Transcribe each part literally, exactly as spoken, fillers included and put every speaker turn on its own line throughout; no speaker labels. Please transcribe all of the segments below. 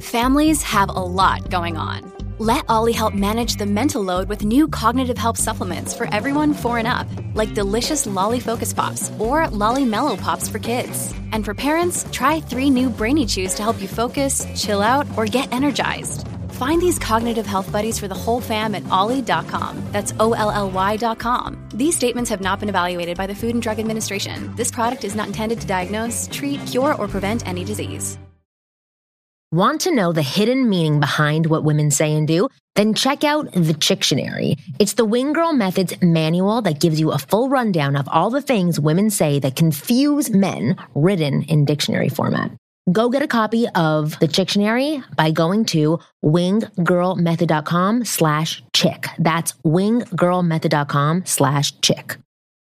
Families have a lot going on. Let Ollie help manage the mental load with new cognitive help supplements for everyone four and up, like delicious Lolly Focus Pops or Lolly Mellow Pops for kids. And for parents, try three new Brainy Chews to help you focus, chill out, or get energized. Find these cognitive health buddies for the whole fam at ollie dot com. That's O L L Y dot com. These statements have not been evaluated by the Food and Drug Administration. This product is not intended to diagnose, treat, cure, or prevent any disease.
Want to know the hidden meaning behind what women say and do? Then check out the Chictionary. It's the Wing Girl Methods manual that gives you a full rundown of all the things women say that confuse men, written in dictionary format. Go get a copy of the Chictionary by going to winggirlmethod.com slash chick. That's winggirlmethod.com slash chick.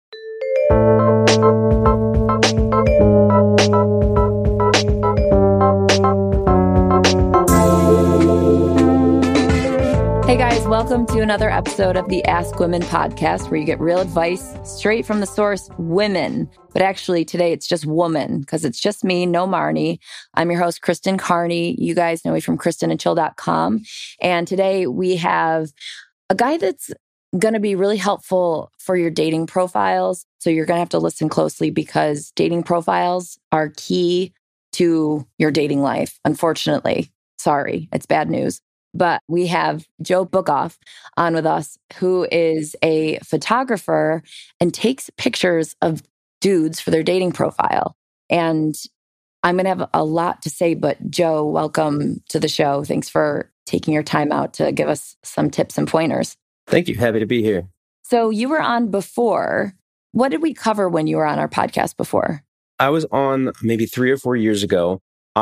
Hey guys, welcome to another episode of the Ask Women podcast, where you get real advice straight from the source, women. But actually today it's just woman, because it's just me, no Marnie. I'm your host, Kristen Carney. You guys know me from kristen and chill dot com. And today we have a guy that's going to be really helpful for your dating profiles. So you're going to have to listen closely, because dating profiles are key to your dating life. Unfortunately, sorry, it's bad news. But we have Joe Bookoff on with us, who is a photographer and takes pictures of dudes for their dating profile. And I'm going to have a lot to say, but Joe, welcome to the show. Thanks for taking your time out to give us some tips and pointers.
Thank you. Happy to be here.
So you were on before. What did we cover when you were on our podcast before?
I was on maybe three or four years ago.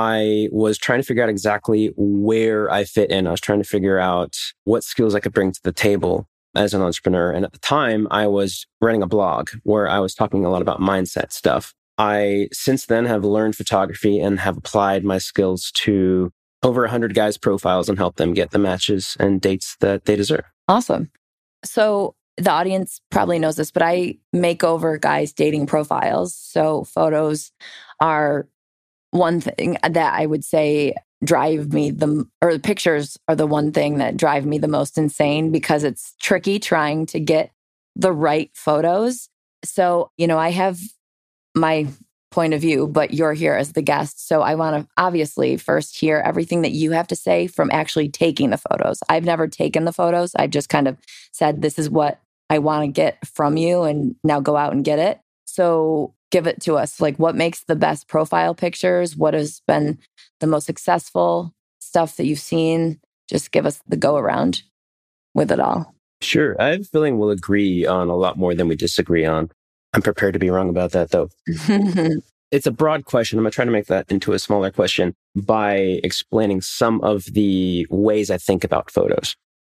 I was trying to figure out exactly where I fit in. I was trying to figure out what skills I could bring to the table as an entrepreneur. And at the time, I was running a blog where I was talking a lot about mindset stuff. I, since then, have learned photography and have applied my skills to over one hundred guys' profiles and helped them get the matches and dates that they deserve.
Awesome. So the audience probably knows this, but I make over guys' dating profiles. So photos are one thing that I would say drive me the, or the pictures are the one thing that drive me the most insane, because it's tricky trying to get the right photos. So, you know, I have my point of view, but you're here as the guest. So I want to obviously first hear everything that you have to say from actually taking the photos. I've never taken the photos. I've just kind of said, this is what I want to get from you, and now go out and get it. So give it to us. Like, what makes the best profile pictures? What has been the most successful stuff that you've seen? Just give us the go around with it all.
Sure. I have a feeling we'll agree on a lot more than we disagree on. I'm prepared to be wrong about that, though. It's a broad question. I'm going to try to make that into a smaller question by explaining some of the ways I think about photos.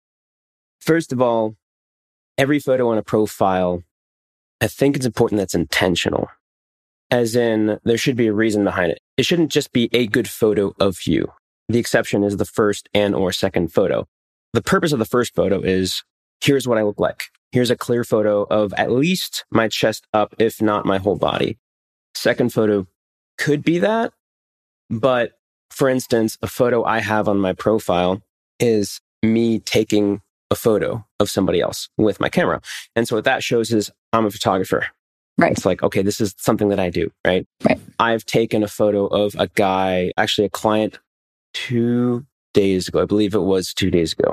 First of all, every photo on a profile, I think it's important that's intentional. As in, there should be a reason behind it. It shouldn't just be a good photo of you. The exception is the first and or second photo. The purpose of the first photo is, here's what I look like. Here's a clear photo of at least my chest up, if not my whole body. Second photo could be that. But for instance, a photo I have on my profile is me taking a photo of somebody else with my camera. And so what that shows is I'm a photographer.
Right.
It's like, okay, this is something that I do, right?
Right.
I've taken a photo of a guy, actually a client, two days ago. I believe it was two days ago.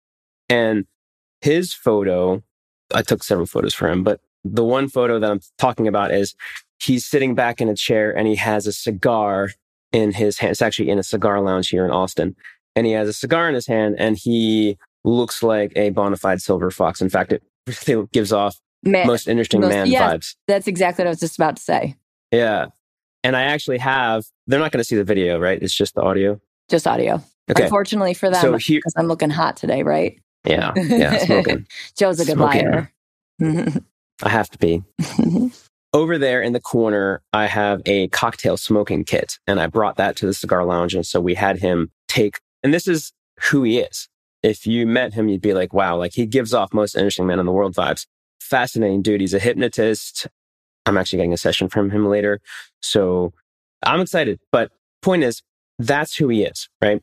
And his photo, I took several photos for him, but the one photo that I'm talking about is he's sitting back in a chair and he has a cigar in his hand. It's actually in a cigar lounge here in Austin. And he has a cigar in his hand and he looks like a bona fide silver fox. In fact, it really gives off Man, most interesting most, man
yeah,
vibes.
That's exactly what I was just about to say.
Yeah. And I actually have, they're not going to see the video, right? It's just the audio.
Just audio. Okay. Unfortunately for them, because so I'm looking hot today, right?
Yeah. Yeah. Smoking.
Joe's a good
smoking.
liar.
I have to be. Over there in the corner, I have a cocktail smoking kit, and I brought that to the cigar lounge. And so we had him take, and this is who he is. If you met him, you'd be like, wow, like he gives off most interesting man in the world vibes. Fascinating dude. He's a hypnotist. I'm actually getting a session from him later. So I'm excited. But point is, that's who he is, right?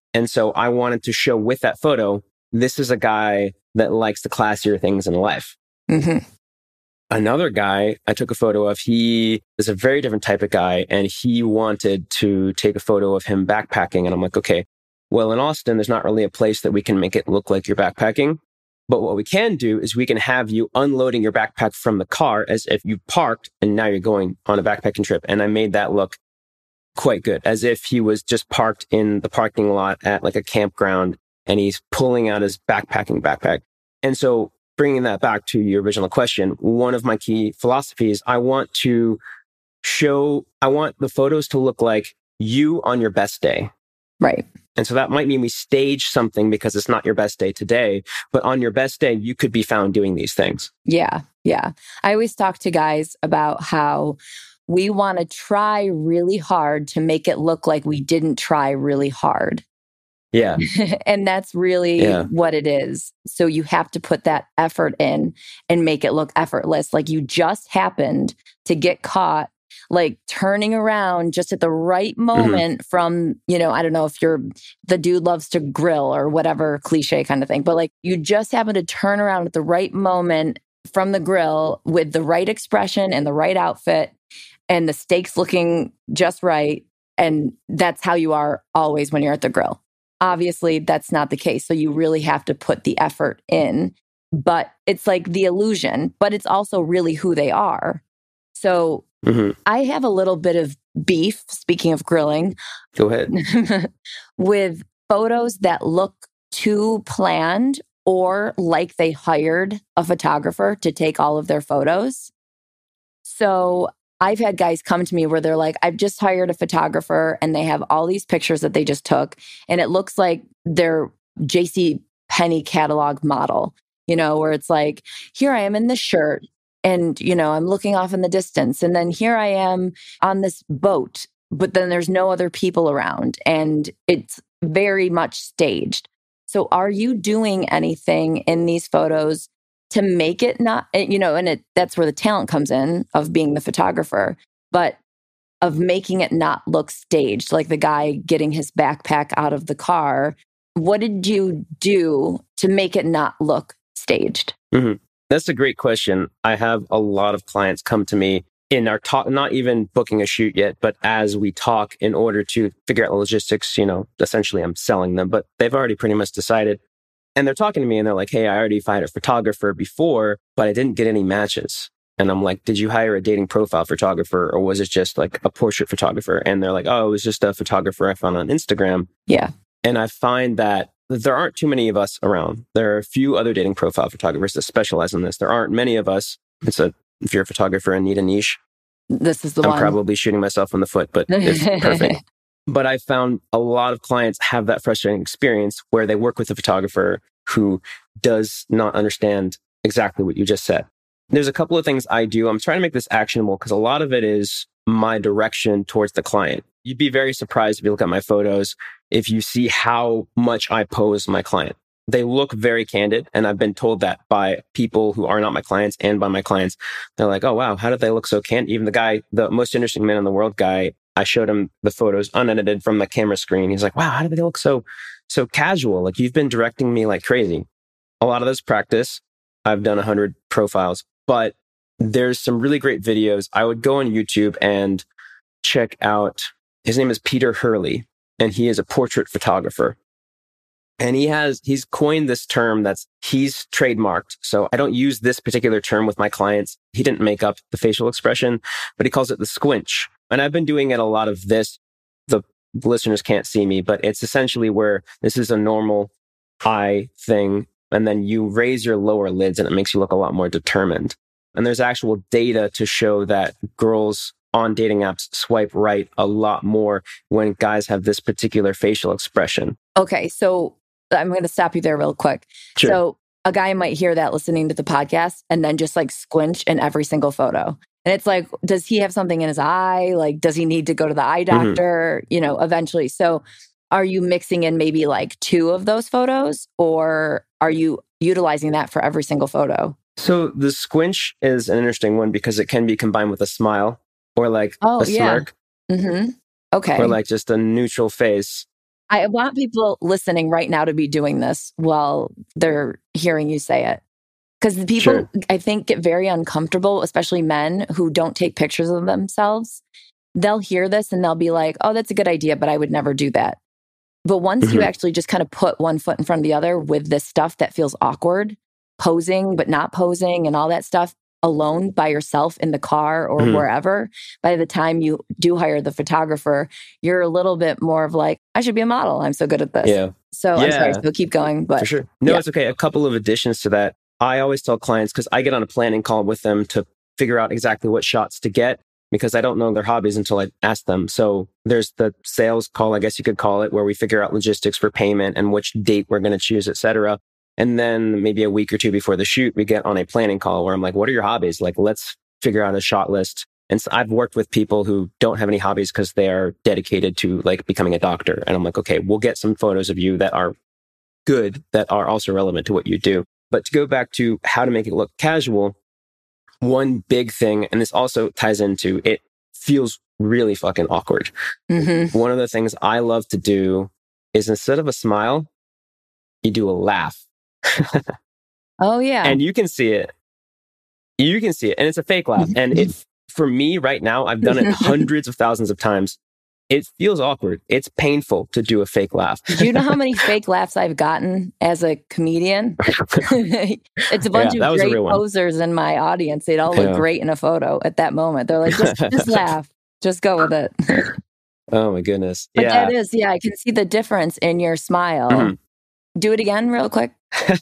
And so I wanted to show with that photo, this is a guy that likes the classier things in life.
Mm-hmm.
Another guy I took a photo of, he is a very different type of guy, and he wanted to take a photo of him backpacking. And I'm like, okay, well, in Austin, there's not really a place that we can make it look like you're backpacking. But what we can do is we can have you unloading your backpack from the car as if you parked and now you're going on a backpacking trip. And I made that look quite good, as if he was just parked in the parking lot at like a campground and he's pulling out his backpacking backpack. And so bringing that back to your original question, one of my key philosophies, I want to show, I want the photos to look like you on your best day.
Right.
And so that might mean we stage something because it's not your best day today, but on your best day, you could be found doing these things.
Yeah. Yeah. I always talk to guys about how we want to try really hard to make it look like we didn't try really hard.
Yeah.
And that's really
yeah.
what it is. So you have to put that effort in and make it look effortless. Like you just happened to get caught, like turning around just at the right moment mm-hmm. from, you know, I don't know if you're the dude loves to grill or whatever cliche kind of thing, but like you just happen to turn around at the right moment from the grill with the right expression and the right outfit and the steaks looking just right. And that's how you are always when you're at the grill. Obviously, that's not the case. So you really have to put the effort in. But it's like the illusion, but it's also really who they are. So mm-hmm. I have a little bit of beef, speaking of grilling.
Go ahead.
with photos that look too planned or like they hired a photographer to take all of their photos. So I've had guys come to me where they're like, I've just hired a photographer and they have all these pictures that they just took. And it looks like they're J C Penney catalog model, you know, where it's like, here I am in this shirt and, you know, I'm looking off in the distance. And then here I am on this boat, but then there's no other people around and it's very much staged. So are you doing anything in these photos to make it not, you know, and it that's where the talent comes in of being the photographer, but of making it not look staged, like the guy getting his backpack out of the car. What did you do to make it not look staged?
Mm-hmm. That's a great question. I have a lot of clients come to me in our talk, not even booking a shoot yet, but as we talk in order to figure out the logistics, you know, essentially I'm selling them, but they've already pretty much decided. And they're talking to me and they're like, hey, I already hired a photographer before, but I didn't get any matches. And I'm like, did you hire a dating profile photographer or was it just like a portrait photographer? And they're like, oh, it was just a photographer I found on Instagram.
Yeah.
And I find that there aren't too many of us around. There are a few other dating profile photographers that specialize in this. There aren't many of us. It's a, if you're a photographer and need a niche,
this is the
I'm
one.
probably shooting myself in the foot, but it's perfect. But I found a lot of clients have that frustrating experience where they work with a photographer who does not understand exactly what you just said. There's a couple of things I do. I'm trying to make this actionable because a lot of it is my direction towards the client. You'd be very surprised if you look at my photos, if you see how much I pose my client. They look very candid. And I've been told that by people who are not my clients and by my clients. They're like, oh, wow, how did they look so candid? Even the guy, the most interesting man in the world guy, I showed him the photos unedited from the camera screen. He's like, wow, how do they look so, so casual? Like you've been directing me like crazy. A lot of this practice. I've done a hundred profiles, but there's some really great videos. I would go on YouTube and check out, his name is Peter Hurley, and he is a portrait photographer. And he has, he's coined this term that's, he's trademarked. So I don't use this particular term with my clients. He didn't make up the facial expression, but he calls it the squinch. And I've been doing it a lot of this. The listeners can't see me, but it's essentially where this is a normal eye thing. And then you raise your lower lids and it makes you look a lot more determined. And there's actual data to show that girls on dating apps swipe right a lot more when guys have this particular facial expression.
Okay, so I'm going to stop you there real quick.
Sure. So
a guy might hear that listening to the podcast and then just like squinch in every single photo. And it's like, does he have something in his eye? Like, does he need to go to the eye doctor, mm-hmm. you know, eventually? So are you mixing in maybe like two of those photos or are you utilizing that for every single photo?
So the squinch is an interesting one because it can be combined with a smile or like
oh,
a
yeah.
smirk.
Mm-hmm. Okay.
Or like just a neutral face.
I want people listening right now to be doing this while they're hearing you say it. Because people, sure. I think, get very uncomfortable, especially men who don't take pictures of themselves. They'll hear this and they'll be like, oh, that's a good idea, but I would never do that. But once mm-hmm. you actually just kind of put one foot in front of the other with this stuff that feels awkward, posing but not posing and all that stuff alone by yourself in the car or mm-hmm. wherever, by the time you do hire the photographer, you're a little bit more of like, I should be a model. I'm so good at this.
Yeah.
So yeah. I'm sorry, so keep going. But
for sure. No,
yeah.
It's okay. A couple of additions to that. I always tell clients, because I get on a planning call with them to figure out exactly what shots to get, because I don't know their hobbies until I ask them. So there's the sales call, I guess you could call it, where we figure out logistics for payment and which date we're going to choose, et cetera. And then maybe a week or two before the shoot, we get on a planning call where I'm like, what are your hobbies? Like, let's figure out a shot list. And so I've worked with people who don't have any hobbies because they are dedicated to like becoming a doctor. And I'm like, okay, we'll get some photos of you that are good, that are also relevant to what you do. But to go back to how to make it look casual, one big thing, and this also ties into it, feels really fucking awkward. Mm-hmm. One of the things I love to do is instead of a smile, you do a laugh.
Oh, yeah.
And you can see it. You can see it. And it's a fake laugh. And it, for me right now, I've done it hundreds of thousands of times. It feels awkward. It's painful to do a fake laugh.
Do you know how many fake laughs I've gotten as a comedian? It's a bunch yeah, of great posers in my audience. They'd all look yeah. great in a photo at that moment. They're like, just, just laugh. Just go with it.
Oh my goodness.
But
yeah.
that is, yeah, I can see the difference in your smile. Mm-hmm. Do it again real quick.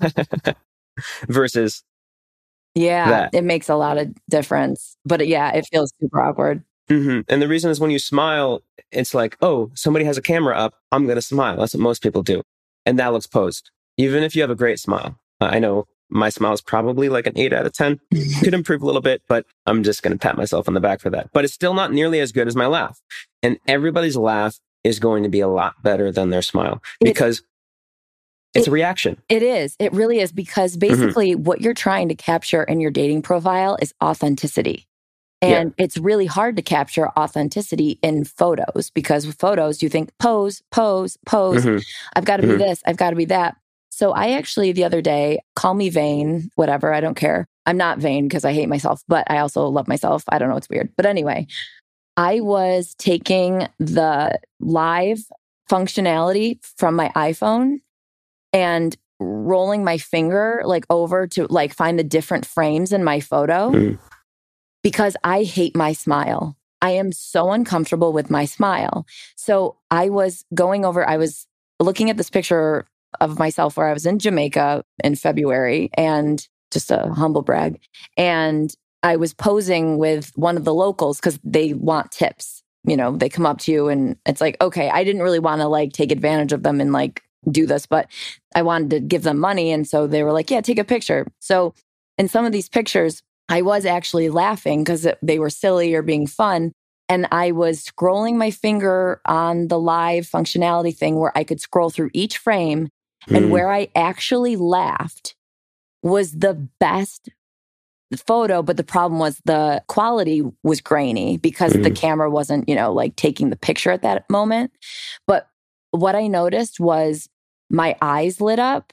Versus
Yeah,
that.
It makes a lot of difference. But yeah, it feels super awkward.
Mm-hmm. And the reason is when you smile, it's like, oh, somebody has a camera up. I'm going to smile. That's what most people do. And that looks posed. Even if you have a great smile. Uh, I know my smile is probably like an eight out of ten. Could improve a little bit, but I'm just going to pat myself on the back for that. But it's still not nearly as good as my laugh. And everybody's laugh is going to be a lot better than their smile because it, it's a reaction.
It is. It really is. Because basically mm-hmm. what you're trying to capture in your dating profile is authenticity. And yeah. it's really hard to capture authenticity in photos because with photos, you think pose, pose, pose. Mm-hmm. I've got to mm-hmm. be this. I've got to be that. So I actually, the other day, call me vain, whatever. I don't care. I'm not vain because I hate myself, but I also love myself. I don't know. It's weird. But anyway, I was taking the live functionality from my iPhone and rolling my finger like over to like find the different frames in my photo. Mm. Because I hate my smile. I am so uncomfortable with my smile. So I was going over, I was looking at this picture of myself where I was in Jamaica in February and just a humble brag. And I was posing with one of the locals because they want tips. You know, they come up to you and it's like, okay, I didn't really want to like take advantage of them and like do this, but I wanted to give them money. And so they were like, yeah, take a picture. So in some of these pictures, I was actually laughing because they were silly or being fun. And I was scrolling my finger on the live functionality thing where I could scroll through each frame. Mm. And where I actually laughed was the best photo. But the problem was the quality was grainy because mm. the camera wasn't, you know, like taking the picture at that moment. But what I noticed was my eyes lit up.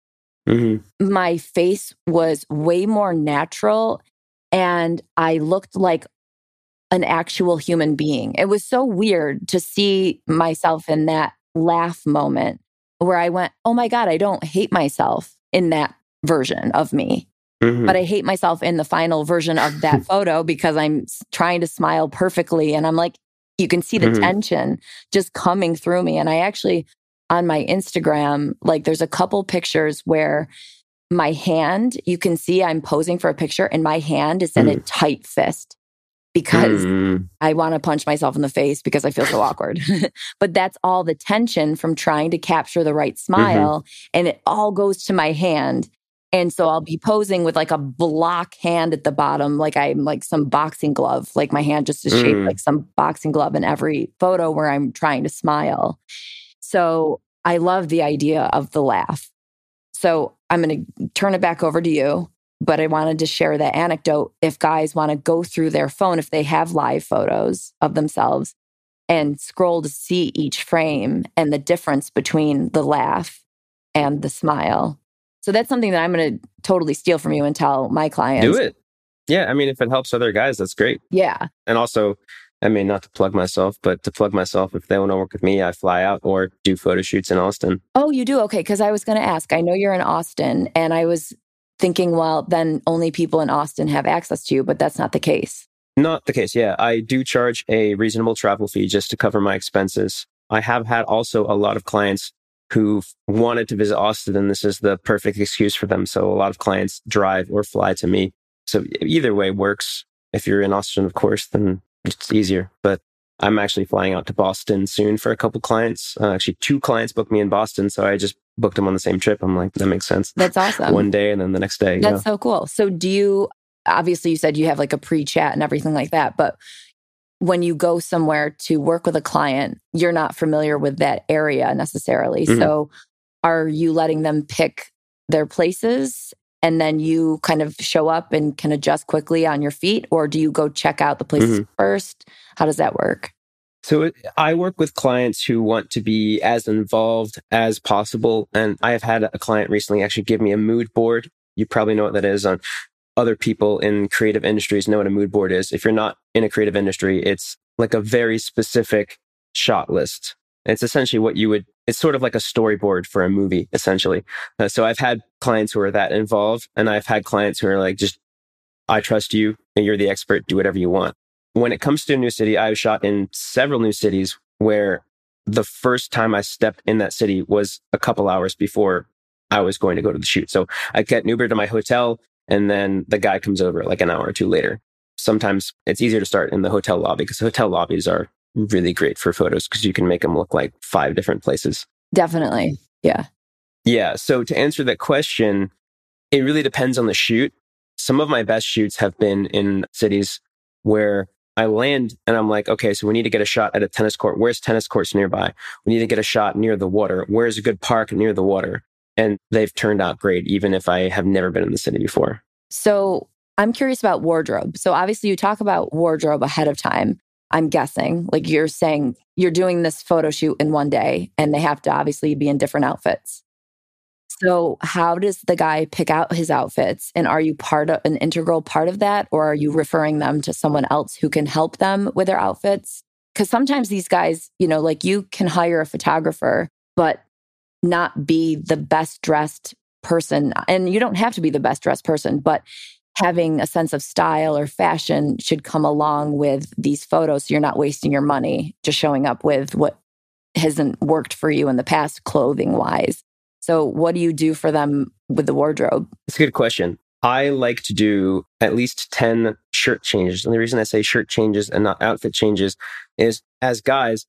Mm-hmm. My face was way more natural and I looked like an actual human being. It was so weird to see myself in that laugh moment where I went, oh my God, I don't hate myself in that version of me. Mm-hmm. But I hate myself in the final version of that photo because I'm trying to smile perfectly. And I'm like, you can see the mm-hmm. tension just coming through me. And I actually... on my Instagram, like there's a couple pictures where my hand, you can see I'm posing for a picture and my hand is in mm. a tight fist because mm. I want to punch myself in the face because I feel so awkward. But that's all the tension from trying to capture the right smile. Mm-hmm. And it all goes to my hand. And so I'll be posing with like a block hand at the bottom, like I'm like some boxing glove, like my hand just is shaped mm. like some boxing glove in every photo where I'm trying to smile. So I love the idea of the laugh. So I'm going to turn it back over to you, but I wanted to share that anecdote. If guys want to go through their phone, if they have live photos of themselves and scroll to see each frame and the difference between the laugh and the smile. So that's something that I'm going to totally steal from you and tell my clients.
Do it. Yeah. I mean, if it helps other guys, that's great.
Yeah.
And also, I mean, not to plug myself, but to plug myself, if they want to work with me, I fly out or do photo shoots in Austin.
Oh, you do? Okay. Because I was going to ask, I know you're in Austin, and I was thinking, well, then only people in Austin have access to you, but that's not the case.
Not the case. Yeah. I do charge a reasonable travel fee just to cover my expenses. I have had also a lot of clients who wanted to visit Austin, and this is the perfect excuse for them. So a lot of clients drive or fly to me. So either way works. If you're in Austin, of course, then it's easier. But I'm actually flying out to Boston soon for a couple clients. Uh, actually, two clients booked me in Boston. So I just booked them on the same trip. I'm like, that makes sense.
That's awesome.
One day and then the next day.
That's
yeah.
so cool. So do you, obviously you said you have like a pre-chat and everything like that, but when you go somewhere to work with a client, you're not familiar with that area necessarily. Mm-hmm. So are you letting them pick their places and then you kind of show up and can adjust quickly on your feet? Or do you go check out the places mm-hmm. first? How does that work?
So it, I work with clients who want to be as involved as possible. And I have had a client recently actually give me a mood board. You probably know what that is. On other people in creative industries know what a mood board is. If you're not in a creative industry, it's like a very specific shot list. It's essentially what you would, it's sort of like a storyboard for a movie, essentially. Uh, so I've had clients who are that involved, and I've had clients who are like, just, I trust you, and you're the expert, do whatever you want. When it comes to a new city, I've shot in several new cities where the first time I stepped in that city was a couple hours before I was going to go to the shoot. So I get an Uber to my hotel, and then the guy comes over like an hour or two later. Sometimes it's easier to start in the hotel lobby because hotel lobbies are really great for photos because you can make them look like five different places.
Definitely. Yeah.
Yeah. So to answer that question, it really depends on the shoot. Some of my best shoots have been in cities where I land and I'm like, okay, so we need to get a shot at a tennis court. Where's tennis courts nearby? We need to get a shot near the water. Where's a good park near the water? And they've turned out great, even if I have never been in the city before.
So I'm curious about wardrobe. So obviously you talk about wardrobe ahead of time. I'm guessing, like you're saying, you're doing this photo shoot in one day and they have to obviously be in different outfits. So how does the guy pick out his outfits? And are you part of an integral part of that? Or are you referring them to someone else who can help them with their outfits? Because sometimes these guys, you know, like you can hire a photographer, but not be the best dressed person. And you don't have to be the best dressed person, but having a sense of style or fashion should come along with these photos. So you're not wasting your money just showing up with what hasn't worked for you in the past, clothing wise. So what do you do for them with the wardrobe?
It's a good question. I like to do at least ten shirt changes. And the reason I say shirt changes and not outfit changes is as guys,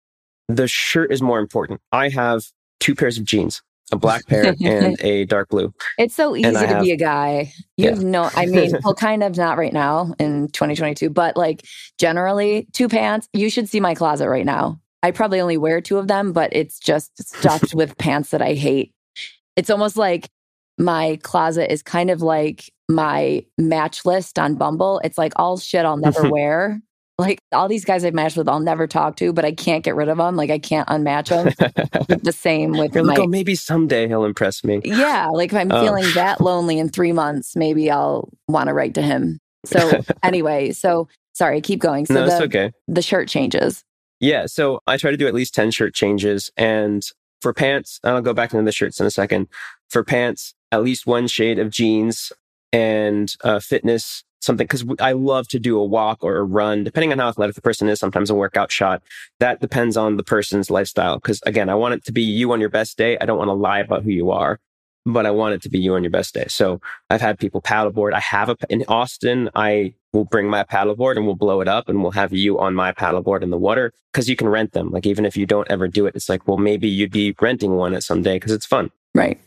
the shirt is more important. I have two pairs of jeans, a black pair and a dark blue.
It's so easy to
have,
be a guy. You
yeah.
know, I mean, well, kind of not right now in twenty twenty-two, but like generally two pants. You should see my closet right now. I probably only wear two of them, but it's just stuffed with pants that I hate. It's almost like my closet is kind of like my match list on Bumble. It's like all shit I'll never wear. Like all these guys I've matched with, I'll never talk to, but I can't get rid of them. Like I can't unmatch them. The same with
You're
my...
like, oh, maybe someday he'll impress me.
Yeah. Like if I'm oh. feeling that lonely in three months, maybe I'll want to write to him. So anyway, so sorry, keep going. So
no,
the,
that's okay.
The shirt changes.
Yeah. So I try to do at least ten shirt changes. And for pants, I'll go back into the shirts in a second. For pants, at least one shade of jeans and uh, fitness, something, because I love to do a walk or a run, depending on how athletic the person is, sometimes a workout shot. That depends on the person's lifestyle. Because again, I want it to be you on your best day. I don't want to lie about who you are, but I want it to be you on your best day. So I've had people paddleboard. I have a, in Austin, I will bring my paddleboard and we'll blow it up and we'll have you on my paddleboard in the water because you can rent them. Like even if you don't ever do it, it's like, well, maybe you'd be renting one at some day because it's fun.
Right.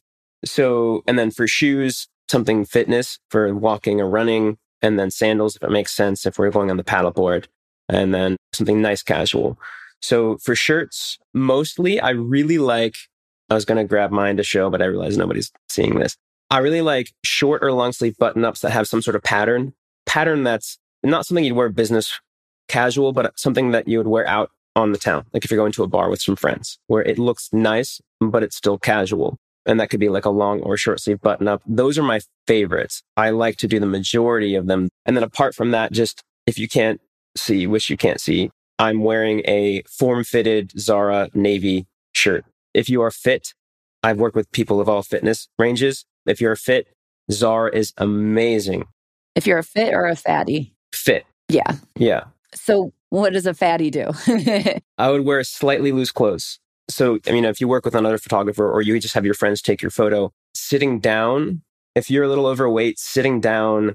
So, and then for shoes, something fitness for walking or running, and then sandals, if it makes sense, if we're going on the paddleboard, and then something nice casual. So for shirts, mostly I really like, I was going to grab mine to show, but I realize nobody's seeing this. I really like short or long sleeve button ups that have some sort of pattern, pattern that's not something you'd wear business casual, but something that you would wear out on the town. Like if you're going to a bar with some friends where it looks nice, but it's still casual. And that could be like a long or short sleeve button up. Those are my favorites. I like to do the majority of them. And then apart from that, just if you can't see, which you can't see, I'm wearing a form-fitted Zara navy shirt. If you are fit, I've worked with people of all fitness ranges. If you're fit, Zara is amazing.
If you're a fit or a fatty?
Fit.
Yeah.
Yeah.
So what does a fatty do?
I would wear slightly loose clothes. So, I mean, if you work with another photographer or you just have your friends take your photo, sitting down, if you're a little overweight, sitting down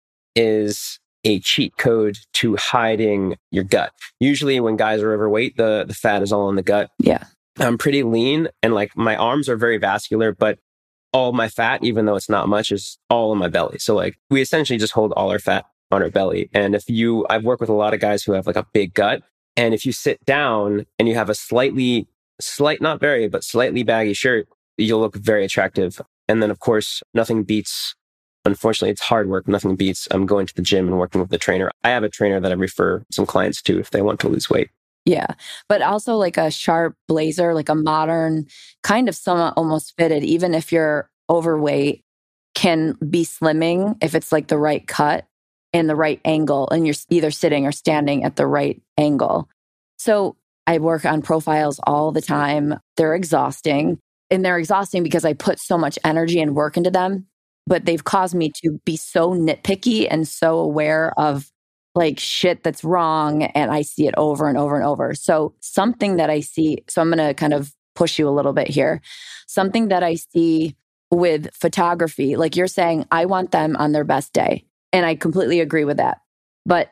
is a cheat code to hiding your gut. Usually when guys are overweight, the, the fat is all in the gut.
Yeah.
I'm pretty lean and like my arms are very vascular, but all my fat, even though it's not much, is all in my belly. So like we essentially just hold all our fat on our belly. And if you, I've worked with a lot of guys who have like a big gut. And if you sit down and you have a slightly, slight, not very, but slightly baggy shirt, you'll look very attractive. And then of course, nothing beats, unfortunately, it's hard work. Nothing beats um, going to the gym and working with the trainer. I have a trainer that I refer some clients to if they want to lose weight.
Yeah. But also like a sharp blazer, like a modern kind of somewhat almost fitted, even if you're overweight, can be slimming if it's like the right cut and the right angle and you're either sitting or standing at the right angle. So I work on profiles all the time. They're exhausting and they're exhausting because I put so much energy and work into them, but they've caused me to be so nitpicky and so aware of like shit that's wrong. And I see it over and over and over. So something that I see, so I'm going to kind of push you a little bit here. Something that I see with photography, like you're saying, I want them on their best day. And I completely agree with that. But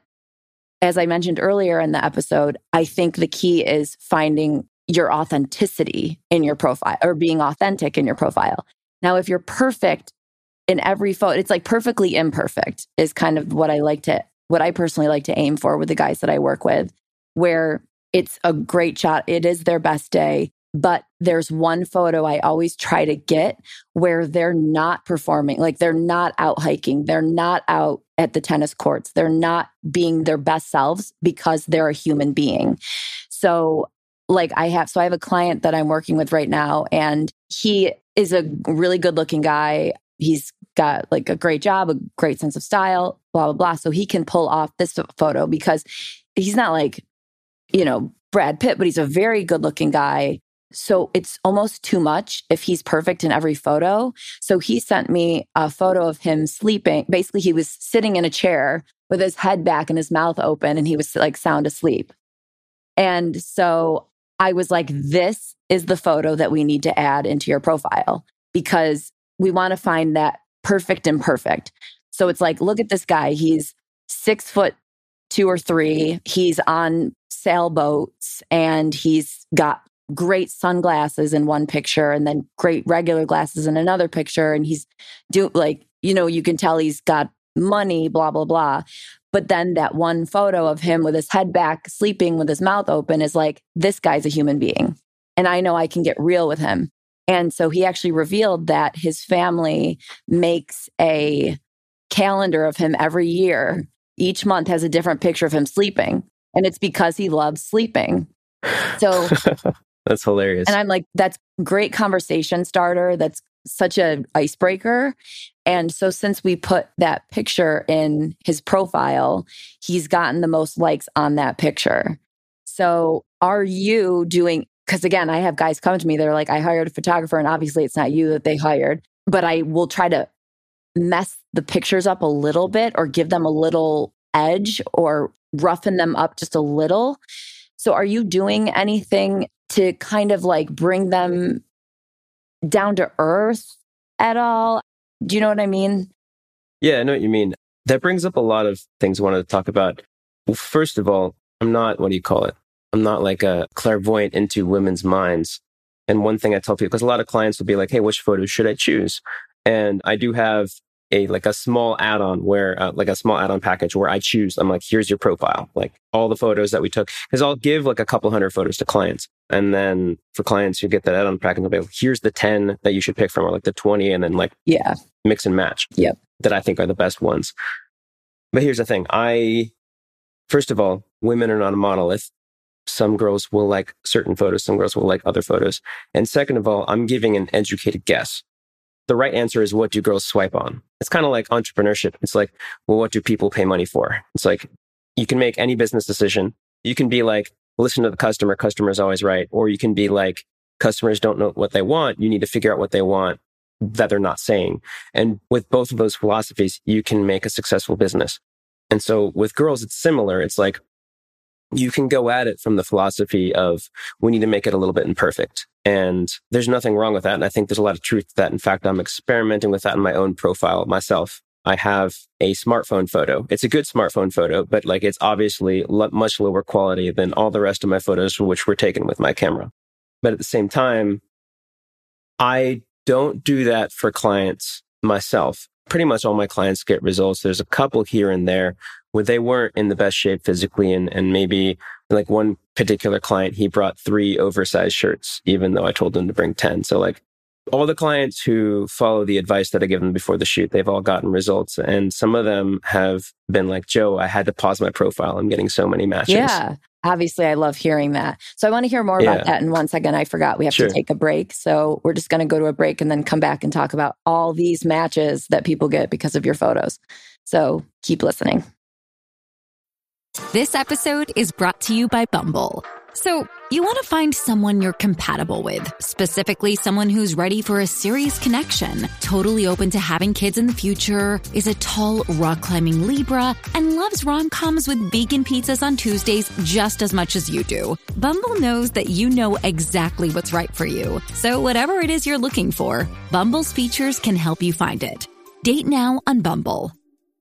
as I mentioned earlier in the episode, I think the key is finding your authenticity in your profile or being authentic in your profile. Now, if you're perfect in every photo, it's like perfectly imperfect is kind of what I like to what I personally like to aim for with the guys that I work with, where it's a great shot. It is their best day, but there's one photo I always try to get where they're not performing, like they're not out hiking. They're not out at the tennis courts. They're not being their best selves because they're a human being. So like I have, so I have a client that I'm working with right now, and he is a really good looking guy. He's got like a great job, a great sense of style, blah, blah, blah. So he can pull off this photo because he's not like, you know, Brad Pitt, but he's a very good looking guy. So it's almost too much if he's perfect in every photo. So he sent me a photo of him sleeping. Basically, he was sitting in a chair with his head back and his mouth open, and he was like sound asleep. And so I was like, this is the photo that we need to add into your profile because we want to find that perfect and perfect. So it's like, look at this guy. He's six foot two or three. He's on sailboats and he's got great sunglasses in one picture and then great regular glasses in another picture. And he's do like, you know, you can tell he's got money, blah, blah, blah. But then that one photo of him with his head back, sleeping with his mouth open is like, this guy's a human being. And I know I can get real with him. And so he actually revealed that his family makes a calendar of him every year. Each month has a different picture of him sleeping. And it's because he loves sleeping. So
that's hilarious.
And I'm like, that's great conversation starter. That's such an icebreaker. And so since we put that picture in his profile, he's gotten the most likes on that picture. So are you doing, because again, I have guys come to me, they're like, I hired a photographer and obviously it's not you that they hired, but I will try to mess the pictures up a little bit or give them a little edge or roughen them up just a little. So are you doing anything to kind of like bring them down to earth at all? Do you know what I mean?
Yeah, I know what you mean. That brings up a lot of things I wanted to talk about. Well, first of all, I'm not, what do you call it? I'm not like a clairvoyant into women's minds. And one thing I tell people, because a lot of clients will be like, hey, which photos should I choose? And I do have a like a small add-on where uh, like a small add-on package where I choose, I'm like, here's your profile, like all the photos that we took. Because I'll give like a couple hundred photos to clients. And then for clients who get that add-on package, they'll be like, here's the ten that you should pick from, or like the twenty, and then like
yeah,
mix and match.
Yep.
That I think are the best ones. But here's the thing. I, first of all, women are not a monolith. some girls will like certain photos, some girls will like other photos. And second of all, I'm giving an educated guess. The right answer is, what do girls swipe on? It's kind of like entrepreneurship. It's like, well, what do people pay money for? It's like, you can make any business decision. You can be like, listen to the customer, customer is always right. Or you can be like, customers don't know what they want. You need to figure out what they want that they're not saying. And with both of those philosophies, you can make a successful business. And so with girls, it's similar. It's like, you can go at it from the philosophy of, we need to make it a little bit imperfect. And there's nothing wrong with that. And I think there's a lot of truth to that. In fact, I'm experimenting with that in my own profile myself. I have a smartphone photo. It's a good smartphone photo, but like, it's obviously lo- much lower quality than all the rest of my photos, which were taken with my camera. But at the same time, I don't do that for clients myself. Pretty much all my clients get results. There's a couple here and there where they weren't in the best shape physically. And, and maybe like one particular client, he brought three oversized shirts, even though I told him to bring ten. So like, all the clients who follow the advice that I give them before the shoot, they've all gotten results. And some of them have been like, Joe, I had to pause my profile. I'm getting so many matches.
Yeah. Obviously, I love hearing that. So I want to hear more
yeah.
about that in one second. I forgot we have
sure.
to take a break. So we're just going to go to a break and then come back and talk about all these matches that people get because of your photos. So keep listening.
This episode is brought to you by Bumble. So you want to find someone you're compatible with, specifically someone who's ready for a serious connection, totally open to having kids in the future, is a tall, rock-climbing Libra, and loves rom-coms with vegan pizzas on Tuesdays just as much as you do. Bumble knows that you know exactly what's right for you. So whatever it is you're looking for, Bumble's features can help you find it. Date now on Bumble.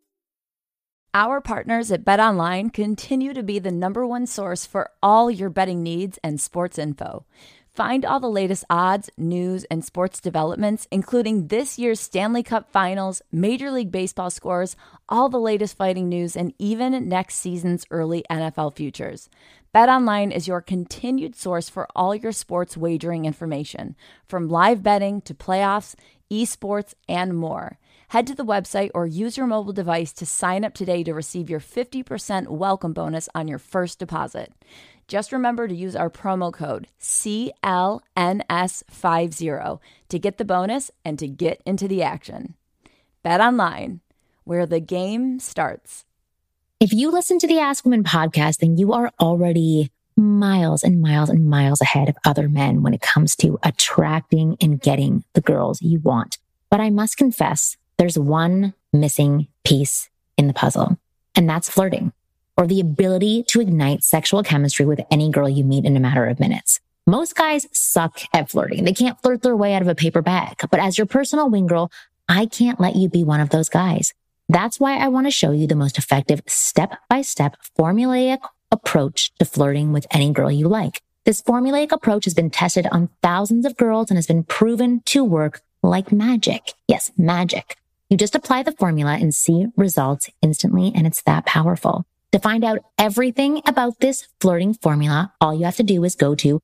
Our partners at BetOnline continue to be the number one source for all your betting needs and sports info. Find all the latest odds, news, and sports developments, including this year's Stanley Cup Finals, Major League Baseball scores, all the latest fighting news, and even next season's early N F L futures. BetOnline is your continued source for all your sports wagering information, from live betting to playoffs, esports, and more. Head to the website or use your mobile device to sign up today to receive your fifty percent welcome bonus on your first deposit. Just remember to use our promo code C L N S fifty to get the bonus and to get into the action. BetOnline, where the game starts.
If you listen to the Ask Women podcast, then you are already miles and miles and miles ahead of other men when it comes to attracting and getting the girls you want. But I must confess, there's one missing piece in the puzzle, and that's flirting, or the ability to ignite sexual chemistry with any girl you meet in a matter of minutes. Most guys suck at flirting. They can't flirt their way out of a paper bag. But as your personal wing girl, I can't let you be one of those guys. That's why I want to show you the most effective step-by-step formulaic approach to flirting with any girl you like. This formulaic approach has been tested on thousands of girls and has been proven to work like magic. Yes, magic. You just apply the formula and see results instantly, and it's that powerful. To find out everything about this flirting formula, all you have to do is go to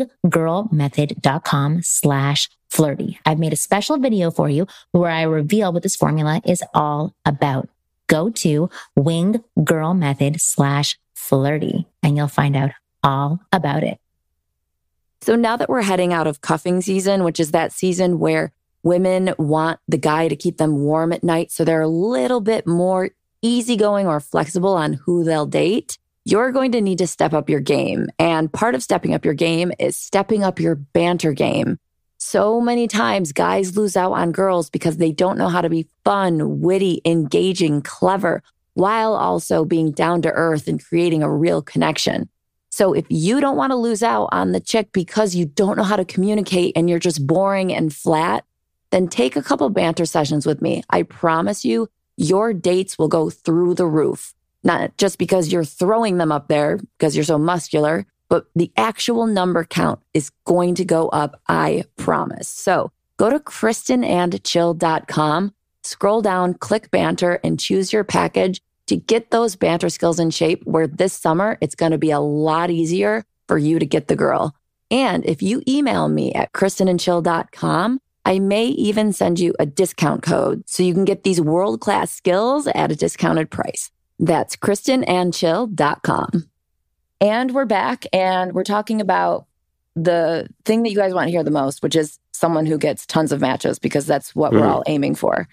winggirlmethod.com slash flirty. I've made a special video for you where I reveal what this formula is all about. Go to winggirlmethod slash flirty, and you'll find out all about it.
So now that we're heading out of cuffing season, which is that season where women want the guy to keep them warm at night, so they're a little bit more easygoing or flexible on who they'll date, you're going to need to step up your game. And part of stepping up your game is stepping up your banter game. So many times guys lose out on girls because they don't know how to be fun, witty, engaging, clever, while also being down to earth and creating a real connection. So if you don't want to lose out on the chick because you don't know how to communicate and you're just boring and flat, then take a couple banter sessions with me. I promise you, your dates will go through the roof. Not just because you're throwing them up there because you're so muscular, but the actual number count is going to go up, I promise. So go to kristen and chill dot com, scroll down, click banter, and choose your package to get those banter skills in shape, where this summer it's going to be a lot easier for you to get the girl. And if you email me at kristen and chill dot com, I may even send you a discount code so you can get these world-class skills at a discounted price. That's kristen and chill dot com. And we're back and we're talking about the thing that you guys want to hear the most, which is someone who gets tons of matches, because that's what mm-hmm. we're all aiming for.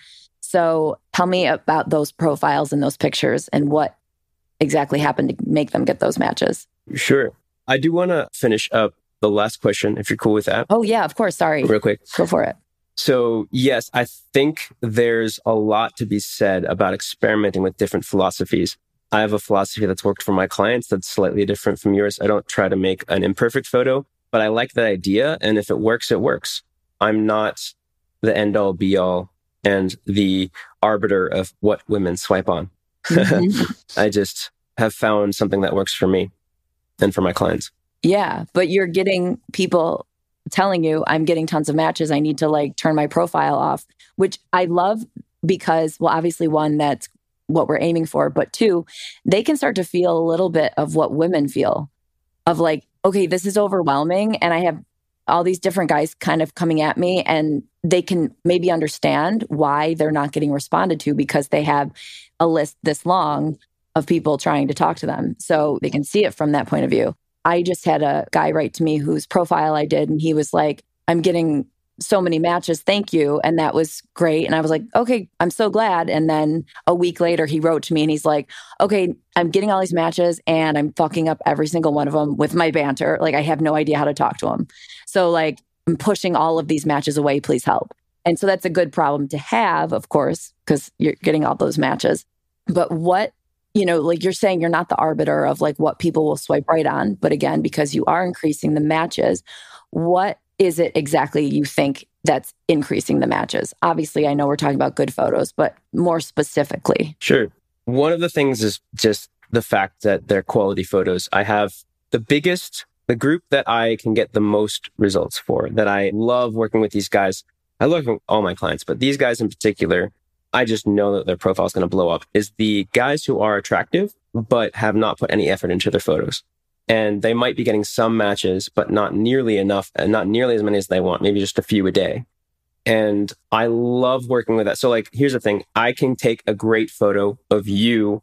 So tell me about those profiles and those pictures and what exactly happened to make them get those matches.
Sure. I do want to finish up the last question, if you're cool with that.
Oh, yeah, of course. Sorry.
Real quick.
Go for it.
So, yes, I think there's a lot to be said about experimenting with different philosophies. I have a philosophy that's worked for my clients that's slightly different from yours. I don't try to make an imperfect photo, but I like that idea. And if it works, it works. I'm not the end all be all and the arbiter of what women swipe on. Mm-hmm. I just have found something that works for me and for my clients.
Yeah, but you're getting people telling you, I'm getting tons of matches. I need to like turn my profile off, which I love because, well, obviously one, that's what we're aiming for, but two, they can start to feel a little bit of what women feel of like, okay, this is overwhelming. And I have all these different guys kind of coming at me, and they can maybe understand why they're not getting responded to because they have a list this long of people trying to talk to them. So they can see it from that point of view. I just had a guy write to me whose profile I did, and he was like, I'm getting so many matches. Thank you. And that was great. And I was like, okay, I'm so glad. And then a week later, he wrote to me and he's like, okay, I'm getting all these matches and I'm fucking up every single one of them with my banter. Like, I have no idea how to talk to him. So like, I'm pushing all of these matches away. Please help. And so that's a good problem to have, of course, because you're getting all those matches. But what, you know, like you're saying, you're not the arbiter of like what people will swipe right on. But again, because you are increasing the matches, what is it exactly you think that's increasing the matches? Obviously, I know we're talking about good photos, but more specifically.
Sure. One of the things is just the fact that they're quality photos. I have the biggest, the group that I can get the most results for, that I love working with these guys. I love all my clients, but these guys in particular, I just know that their profile is going to blow up, is the guys who are attractive, but have not put any effort into their photos. And they might be getting some matches, but not nearly enough, and not nearly as many as they want, maybe just a few a day. And I love working with that. So like, here's the thing. I can take a great photo of you,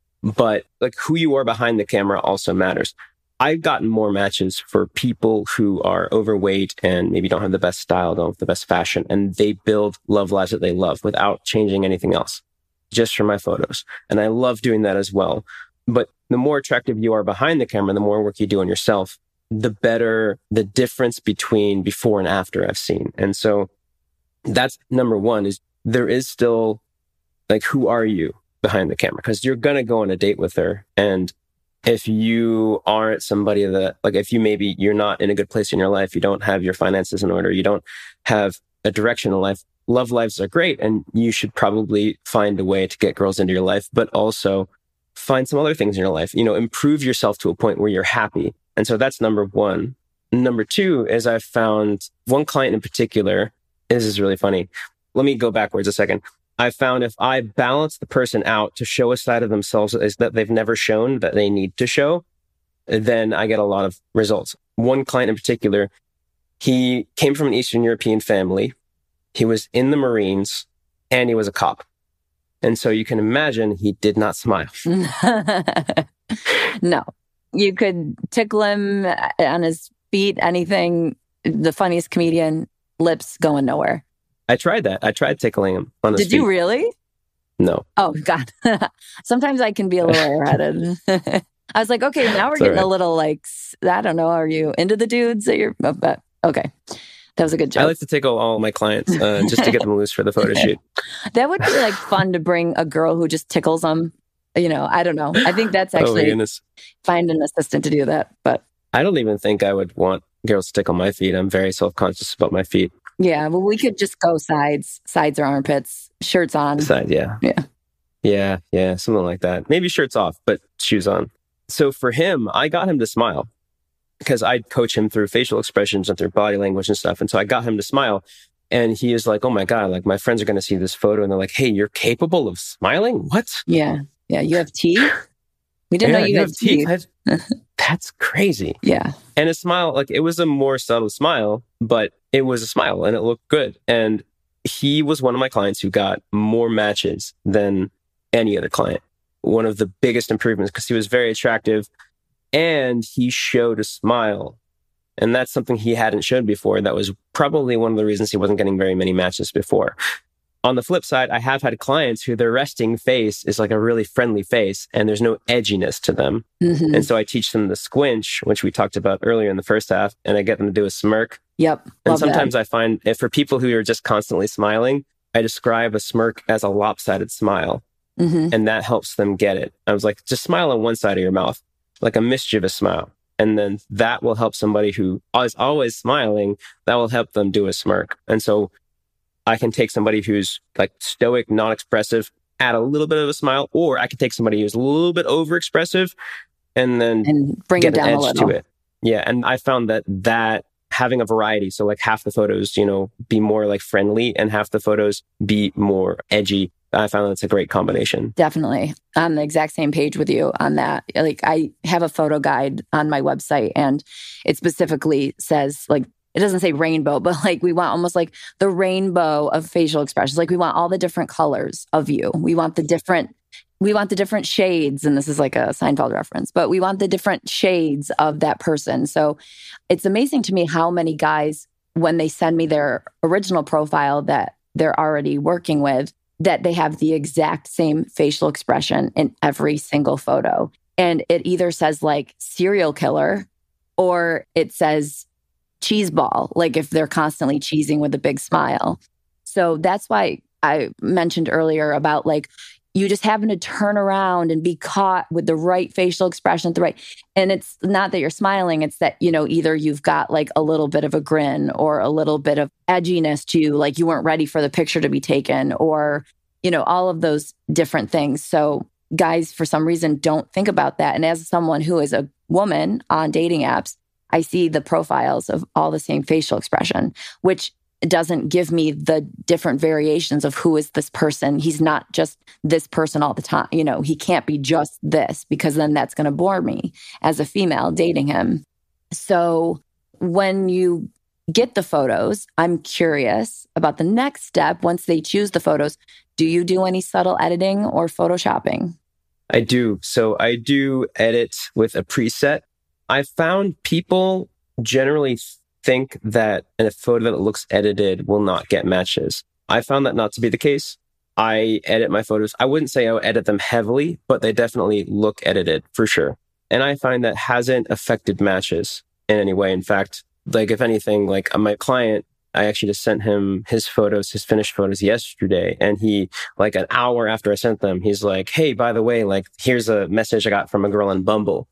but like who you are behind the camera also matters. I've gotten more matches for people who are overweight and maybe don't have the best style, don't have the best fashion, and they build love lives that they love without changing anything else, just from my photos. And I love doing that as well. But the more attractive you are behind the camera, the more work you do on yourself, the better the difference between before and after I've seen. And so that's number one, is there is still like, who are you behind the camera? Because you're going to go on a date with her. And if you aren't somebody that, like, if you maybe you're not in a good place in your life, you don't have your finances in order, you don't have a direction in life, love lives are great. And you should probably find a way to get girls into your life, but also find some other things in your life, you know, improve yourself to a point where you're happy. And so that's number one. Number two is I've found one client in particular, this is really funny. Let me go backwards a second. I found if I balance the person out to show a side of themselves that they've never shown that they need to show, then I get a lot of results. One client in particular, he came from an Eastern European family. He was in the Marines and he was a cop. And so you can imagine he did not smile.
No. You could tickle him on his feet, anything. The funniest comedian, lips going nowhere.
I tried that. I tried tickling him on his
Did
feet.
you really?
No.
Oh, God. Sometimes I can be a little airheaded. I was like, okay, now we're
it's
getting
right.
a little like, I don't know, are you into the dudes that you're, oh, but okay. That was a good joke.
I like to tickle all my clients uh, just to get them loose for the photo shoot.
That would be like fun to bring a girl who just tickles them. You know, I don't know. I think that's actually,
oh,
find an assistant to do that. But
I don't even think I would want girls to tickle my feet. I'm very self-conscious about my feet.
Yeah, well, we could just go sides, sides or armpits, shirts on.
Side, yeah.
Yeah.
Yeah, yeah, something like that. Maybe shirts off, but shoes on. So for him, I got him to smile because I'd coach him through facial expressions and through body language and stuff. And so I got him to smile. And he is like, oh my God, like my friends are going to see this photo and they're like, hey, you're capable of smiling? What?
Yeah. Yeah. You have teeth? We didn't
yeah,
know you,
you
had
have
teeth.
teeth. That's crazy.
Yeah.
And a smile, like it was a more subtle smile, but it was a smile and it looked good. And he was one of my clients who got more matches than any other client. One of the biggest improvements because he was very attractive. and he showed a smile. And that's something he hadn't showed before. That was probably one of the reasons he wasn't getting very many matches before. On the flip side, I have had clients who their resting face is like a really friendly face and there's no edginess to them. Mm-hmm. And so I teach them the squinch, which we talked about earlier in the first half, and I get them to do a smirk.
Yep.
And sometimes that. I find if for people who are just constantly smiling, I describe a smirk as a lopsided smile. Mm-hmm. And that helps them get it. I was like, just smile on one side of your mouth, like a mischievous smile. And then that will help somebody who is always smiling, that will help them do a smirk. And so I can take somebody who's like stoic, non-expressive, add a little bit of a smile, or I can take somebody who's a little bit overexpressive and then
and bring
get
it down
an edge
a little.
to it. Yeah. And I found that that having a variety, so like half the photos, you know, be more like friendly and half the photos be more edgy. I found that's a great combination.
Definitely. I'm on the exact same page with you on that. Like I have a photo guide on my website and it specifically says like, it doesn't say rainbow, but like we want almost like the rainbow of facial expressions. Like we want all the different colors of you. We want the different, we want the different shades. And this is like a Seinfeld reference, but we want the different shades of that person. So it's amazing to me how many guys, when they send me their original profile that they're already working with, that they have the exact same facial expression in every single photo. And it either says like serial killer or it says cheese ball, like if they're constantly cheesing with a big smile. So that's why I mentioned earlier about like you just having to turn around and be caught with the right facial expression at the right. And it's not that you're smiling, it's that, you know, either you've got like a little bit of a grin or a little bit of edginess to you, like you weren't ready for the picture to be taken or, you know, all of those different things. So guys, for some reason, don't think about that. And as someone who is a woman on dating apps, I see the profiles of all the same facial expression, which doesn't give me the different variations of who is this person. He's not just this person all the time. You know, he can't be just this because then that's going to bore me as a female dating him. So when you get the photos, I'm curious about the next step. Once they choose the photos, do you do any subtle editing or photoshopping?
I do. So I do edit with a preset. I found people generally think that a photo that looks edited will not get matches. I found that not to be the case. I edit my photos. I wouldn't say I would edit them heavily, but they definitely look edited for sure. And I find that hasn't affected matches in any way. In fact, like if anything, like my client, I actually just sent him his photos, his finished photos yesterday. And he, like an hour after I sent them, he's like, hey, by the way, like here's a message I got from a girl on Bumble.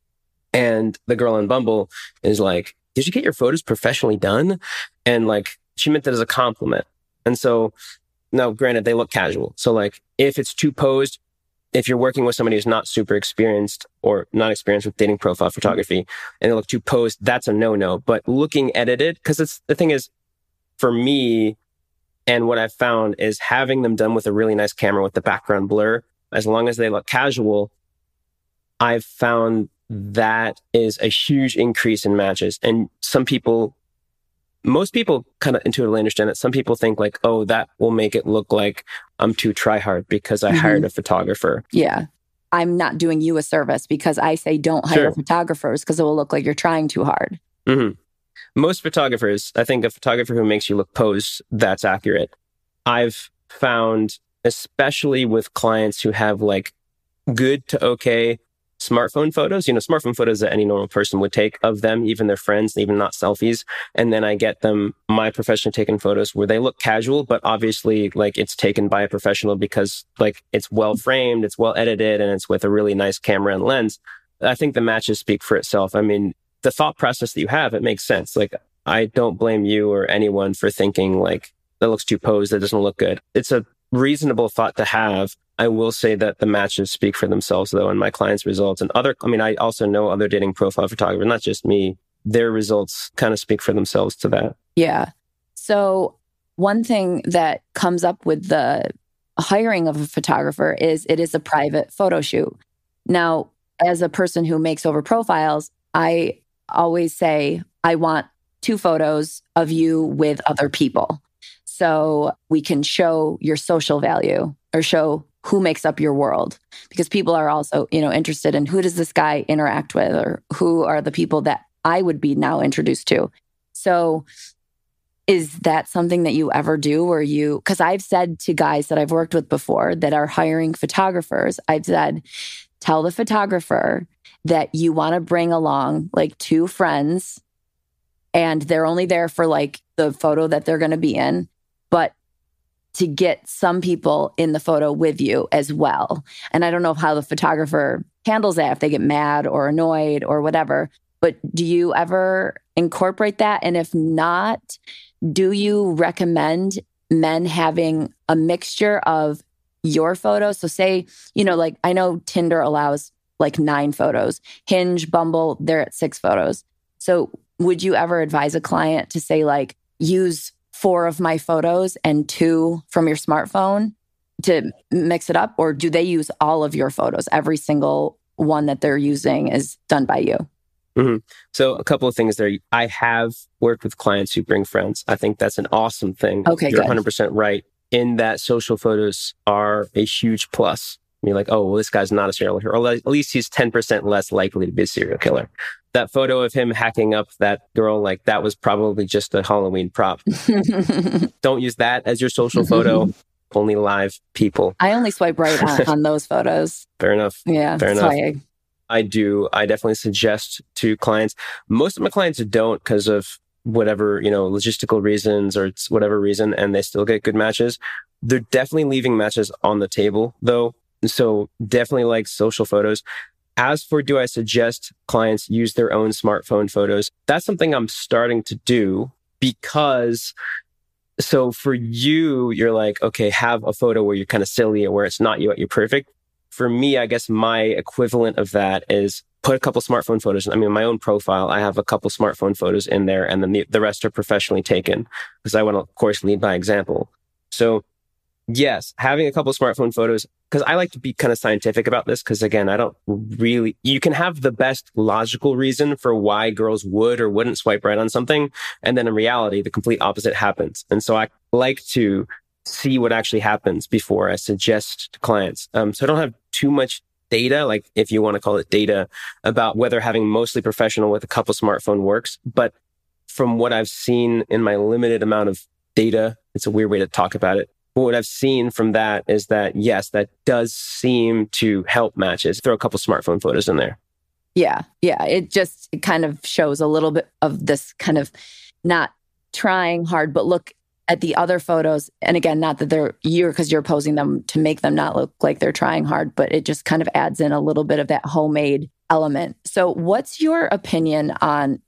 And the girl on Bumble is like, did you get your photos professionally done? And like, she meant that as a compliment. And so now granted, they look casual. So like, if it's too posed, if you're working with somebody who's not super experienced or not experienced with dating profile photography and they look too posed, that's a no-no. But looking edited, because it's the thing is, for me, and what I've found is having them done with a really nice camera with the background blur, as long as they look casual, I've found that is a huge increase in matches. And some people, most people kind of intuitively understand that. Some people think like, oh, that will make it look like I'm too try hard because I mm-hmm. hired a photographer.
Yeah. I'm not doing you a service because I say don't hire
Sure.
photographers because it will look like you're trying too hard.
Mm-hmm. Most photographers, I think a photographer who makes you look posed, that's accurate. I've found, especially with clients who have like good to okay smartphone photos, you know, smartphone photos that any normal person would take of them, even their friends, even not selfies. And then I get them my professionally taken photos where they look casual, but obviously like it's taken by a professional because like it's well framed, it's well edited, and it's with a really nice camera and lens. I think the matches speak for itself. I mean, the thought process that you have, it makes sense. Like, I don't blame you or anyone for thinking like that looks too posed, that doesn't look good. It's a reasonable thought to have. I will say that the matches speak for themselves, though, and my clients' results and other, I mean, I also know other dating profile photographers, not just me, their results kind of speak for themselves to that.
Yeah. So one thing that comes up with the hiring of a photographer is it is a private photo shoot. Now, as a person who makes over profiles, I always say, I want two photos of you with other people. So we can show your social value or show who makes up your world, because people are also, you know, interested in who does this guy interact with, or who are the people that I would be now introduced to. So is that something that you ever do where you, because I've said to guys that I've worked with before that are hiring photographers, I've said, tell the photographer that you want to bring along like two friends and they're only there for like the photo that they're going to be in, but to get some people in the photo with you as well. And I don't know how the photographer handles that, if they get mad or annoyed or whatever, but do you ever incorporate that? And if not, do you recommend men having a mixture of your photos? So say, you know, like I know Tinder allows like nine photos, Hinge, Bumble, they're at six photos. So would you ever advise a client to say like, use four of my photos and two from your smartphone to mix it up? Or do they use all of your photos? Every single one that they're using is done by you?
Mm-hmm. So a couple of things there. I have worked with clients who bring friends. I think that's an awesome thing.
Okay,
You're
good.
one hundred percent right in that social photos are a huge plus. You're like, oh, well, this guy's not a serial killer, or at least he's ten percent less likely to be a serial killer. That photo of him hacking up that girl, like that was probably just a Halloween prop. Don't use that as your social photo. Only live people.
I only swipe right on, on those photos.
Fair enough.
Yeah,
Fair
that's
enough.
why I...
I do. I definitely suggest to clients. Most of my clients don't because of whatever, you know, logistical reasons or it's whatever reason, and they still get good matches. They're definitely leaving matches on the table though. So definitely like social photos. As for do I suggest clients use their own smartphone photos? That's something I'm starting to do because so for you, you're like, okay, have a photo where you're kind of silly or where it's not you, you're perfect. For me, I guess my equivalent of that is put a couple smartphone photos. I mean, my own profile, I have a couple smartphone photos in there, and then the, the rest are professionally taken because I want to, of course, lead by example. So yes, having a couple smartphone photos, because I like to be kind of scientific about this, because again, I don't really, you can have the best logical reason for why girls would or wouldn't swipe right on something. And then in reality, the complete opposite happens. And so I like to see what actually happens before I suggest to clients. Um, so I don't have too much data, like if you want to call it data, about whether having mostly professional with a couple smartphone works. But from what I've seen in my limited amount of data, it's a weird way to talk about it. But what I've seen from that is that, yes, that does seem to help matches. Throw a couple smartphone photos in there.
Yeah. Yeah. It just it kind of shows a little bit of this kind of not trying hard, but look at the other photos. And again, not that they're you're because you're posing them to make them not look like they're trying hard, but it just kind of adds in a little bit of that homemade element. So what's your opinion on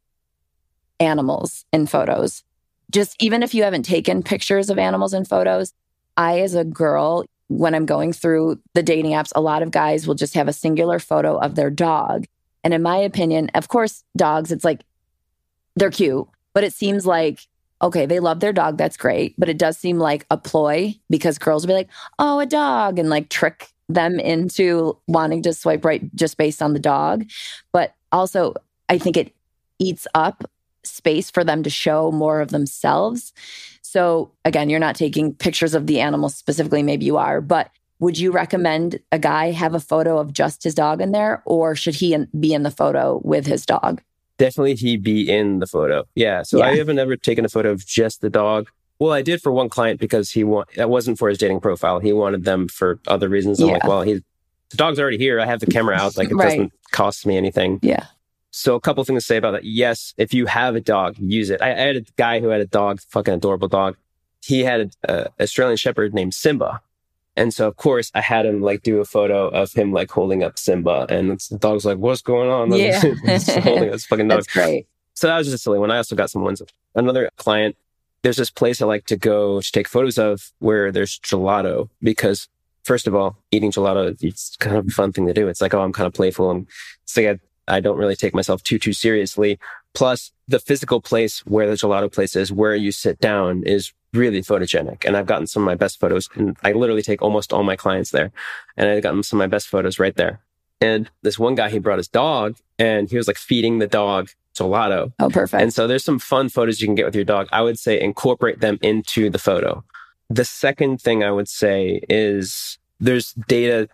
animals in photos? Just even if you haven't taken pictures of animals in photos, I, as a girl, when I'm going through the dating apps, a lot of guys will just have a singular photo of their dog. And in my opinion, of course, dogs, it's like, they're cute, but it seems like, okay, they love their dog. That's great. But it does seem like a ploy because girls will be like, oh, a dog, and like trick them into wanting to swipe right just based on the dog. But also, I think it eats up space for them to show more of themselves. So again, you're not taking pictures of the animal specifically, maybe you are, but would you recommend a guy have a photo of just his dog in there, or should he in, be in the photo with his dog?
Definitely he be in the photo. Yeah. So yeah. I haven't ever taken a photo of just the dog. Well, I did for one client because he want that wasn't for his dating profile. He wanted them for other reasons. I'm yeah. like, well, he's the dog's already here. I have the camera out. Like it right. doesn't cost me anything.
Yeah.
So a couple things to say about that. Yes, if you have a dog, use it. I, I had a guy who had a dog, fucking adorable dog. He had an uh, Australian Shepherd named Simba. And so, of course, I had him like do a photo of him like holding up Simba. And the dog's like, what's going on?
Yeah.
Holding this fucking dog.
That's great.
So that was just a silly one. I also got some ones. Another client, there's this place I like to go to take photos of where there's gelato. Because first of all, eating gelato, it's kind of a fun thing to do. It's like, oh, I'm kind of playful. And it's like, I, I don't really take myself too, too seriously. Plus, the physical place where the gelato place is, where you sit down, is really photogenic. And I've gotten some of my best photos. And I literally take almost all my clients there. And I've gotten some of my best photos right there. And this one guy, he brought his dog and he was like feeding the dog gelato.
Oh, perfect.
And so there's some fun photos you can get with your dog. I would say incorporate them into the photo. The second thing I would say is there's data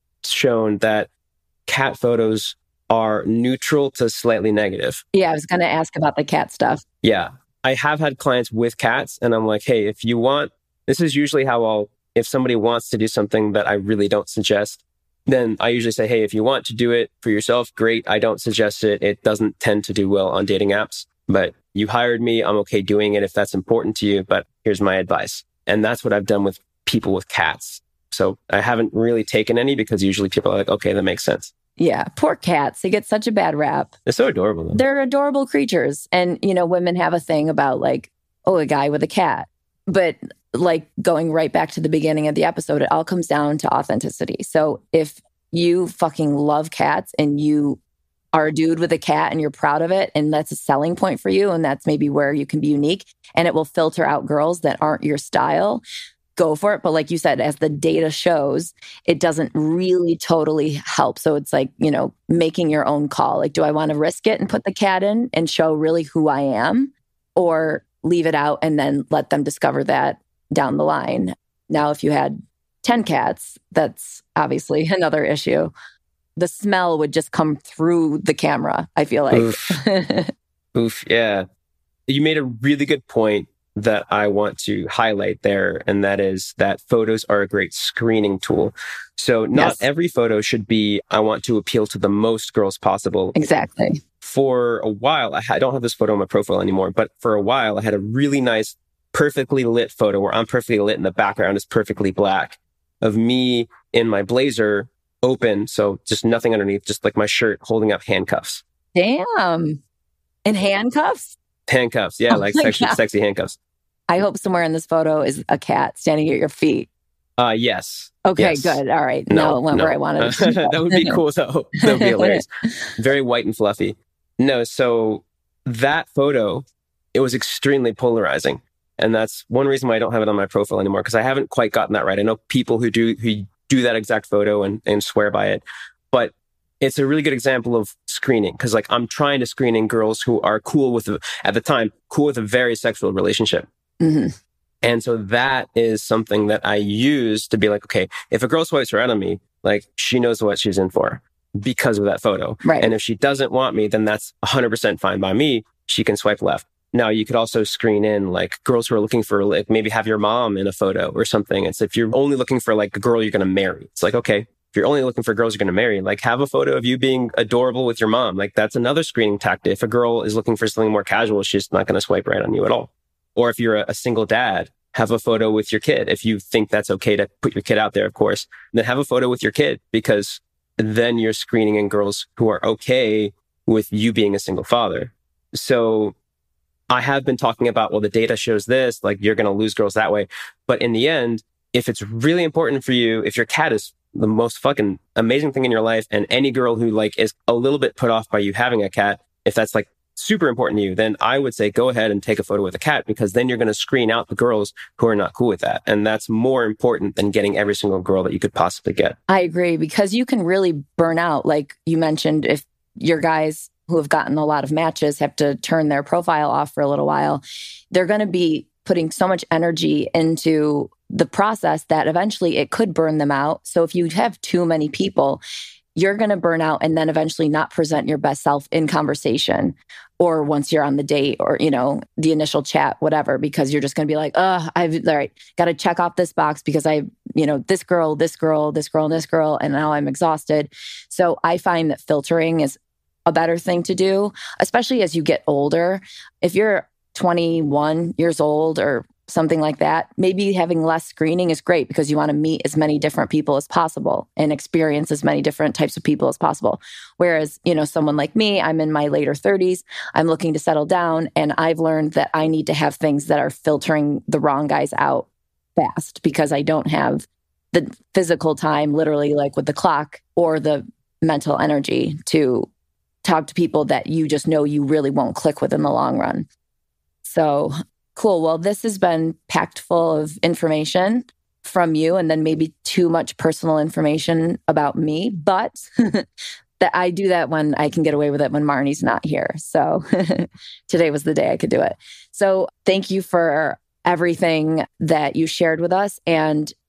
shown that cat photos are neutral to slightly negative.
Yeah, I was going to ask about the cat stuff.
Yeah. I have had clients with cats and I'm like, hey, if you want, this is usually how I'll, if somebody wants to do something that I really don't suggest, then I usually say, hey, if you want to do it for yourself, great. I don't suggest it. It doesn't tend to do well on dating apps, but you hired me. I'm okay doing it if that's important to you, but here's my advice. And that's what I've done with people with cats. So I haven't really taken any because usually people are like, okay, that makes sense.
Yeah, poor cats. They get such a bad rap.
They're so adorable, though.
They're adorable creatures. And, you know, women have a thing about like, oh, a guy with a cat. But like going right back to the beginning of the episode, it all comes down to authenticity. So if you fucking love cats and you are a dude with a cat and you're proud of it, and that's a selling point for you, and that's maybe where you can be unique, and it will filter out girls that aren't your style, go for it. But like you said, as the data shows, it doesn't really totally help. So it's like, you know, making your own call. Like, do I want to risk it and put the cat in and show really who I am, or leave it out and then let them discover that down the line? Now, if you had ten cats, that's obviously another issue. The smell would just come through the camera, I feel like.
Oof. Oof, yeah. You made a really good point that I want to highlight there, and that is that photos are a great screening tool. So not
Yes.
every photo should be, I want to appeal to the most girls possible.
Exactly.
For a while, I, ha- I don't have this photo on my profile anymore, but for a while, I had a really nice, perfectly lit photo where I'm perfectly lit and the background is perfectly black of me in my blazer open. So just nothing underneath, just like my shirt holding up handcuffs.
Damn. In handcuffs?
Handcuffs. Yeah,
Oh
like
my
sexy,
God.
sexy handcuffs.
I hope somewhere in this photo is a cat standing at your feet.
Uh, yes.
Okay,
Yes.
good. All right.
No,
No, it went
no.
where I wanted it to go.
That would be cool, though. That would be hilarious. Very white and fluffy. No, so that photo, it was extremely polarizing. And that's one reason why I don't have it on my profile anymore, because I haven't quite gotten that right. I know people who do who do that exact photo and, and swear by it. But it's a really good example of screening, because like I'm trying to screen in girls who are cool with, a, at the time, cool with a very sexual relationship.
Mm-hmm.
And so that is something that I use to be like, okay, if a girl swipes right on me, like she knows what she's in for because of that photo.
Right.
And if she doesn't want me, then that's one hundred percent fine by me. She can swipe left. Now, you could also screen in like girls who are looking for, like maybe have your mom in a photo or something. It's if you're only looking for like a girl you're going to marry. It's like, okay, if you're only looking for girls you're going to marry, like have a photo of you being adorable with your mom. Like that's another screening tactic. If a girl is looking for something more casual, she's not going to swipe right on you at all. Or if you're a, a single dad, have a photo with your kid. If you think that's okay to put your kid out there, of course, then have a photo with your kid, because then you're screening in girls who are okay with you being a single father. So I have been talking about, well, the data shows this, like you're going to lose girls that way. But in the end, if it's really important for you, if your cat is the most fucking amazing thing in your life, and any girl who like is a little bit put off by you having a cat, if that's like super important to you, then I would say go ahead and take a photo with a cat, because then you're going to screen out the girls who are not cool with that. And that's more important than getting every single girl that you could possibly get.
I agree, because you can really burn out. Like you mentioned, if your guys who have gotten a lot of matches have to turn their profile off for a little while, they're going to be putting so much energy into the process that eventually it could burn them out. So if you have too many people, you're going to burn out and then eventually not present your best self in conversation, or once you're on the date, or, you know, the initial chat, whatever, because you're just going to be like, oh, I've all right, got to check off this box because I, you know, this girl, this girl, this girl, and this girl, and now I'm exhausted. So I find that filtering is a better thing to do, especially as you get older. If you're twenty-one years old or something like that, maybe having less screening is great, because you want to meet as many different people as possible and experience as many different types of people as possible. Whereas, you know, someone like me, I'm in my later thirties, I'm looking to settle down, and I've learned that I need to have things that are filtering the wrong guys out fast, because I don't have the physical time, literally like with the clock, or the mental energy to talk to people that you just know you really won't click with in the long run. So cool. Well, this has been packed full of information from you, and then maybe too much personal information about me, but that I do that when I can get away with it when Marnie's not here. So today was the day I could do it. So thank you for everything that you shared with us. And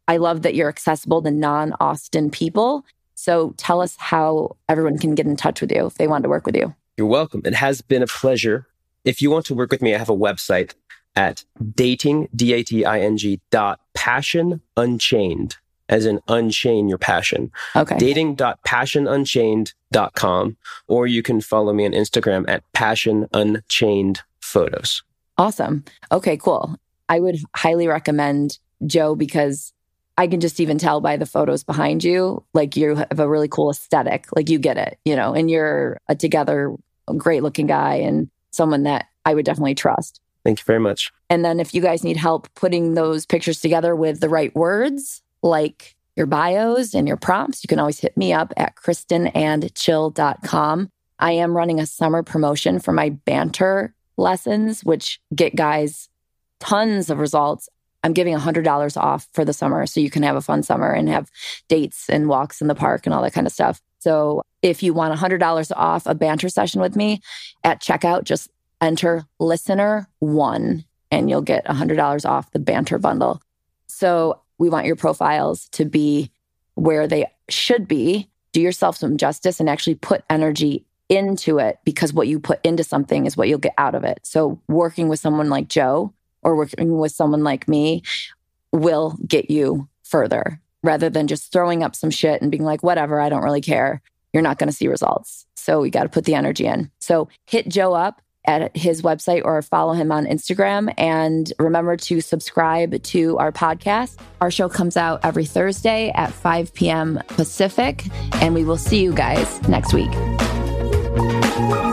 I love that you're accessible to non-Austin people. So tell us how everyone can get in touch with you if they want to work with you.
You're welcome. It has been a pleasure. If you want to work with me, I have a website at dating, D A T I N G, dot passion unchained, as in unchain your passion.
Okay.
dating dot passion unchained dot com, or you can follow me on Instagram at passion unchained photos.
Awesome. Okay, cool. I would highly recommend Joe because I can just even tell by the photos behind you, like you have a really cool aesthetic, like you get it, you know, and you're a together, great looking guy and someone that I would definitely trust.
Thank you very much.
And then if you guys need help putting those pictures together with the right words, like your bios and your prompts, you can always hit me up at kristen and chill dot com. I am running a summer promotion for my banter lessons, which get guys tons of results. I'm giving one hundred dollars off for the summer so you can have a fun summer and have dates and walks in the park and all that kind of stuff. So if you want one hundred dollars off a banter session with me at checkout, just enter listener one and you'll get one hundred dollars off the banter bundle. So we want your profiles to be where they should be. Do yourself some justice and actually put energy into it, because what you put into something is what you'll get out of it. So working with someone like Joe or working with someone like me will get you further rather than just throwing up some shit and being like, whatever, I don't really care. You're not going to see results. So we got to put the energy in. So hit Joe up at his website or follow him on Instagram. And remember to subscribe to our podcast. Our show comes out every Thursday at five p.m. Pacific, and we will see you guys next week.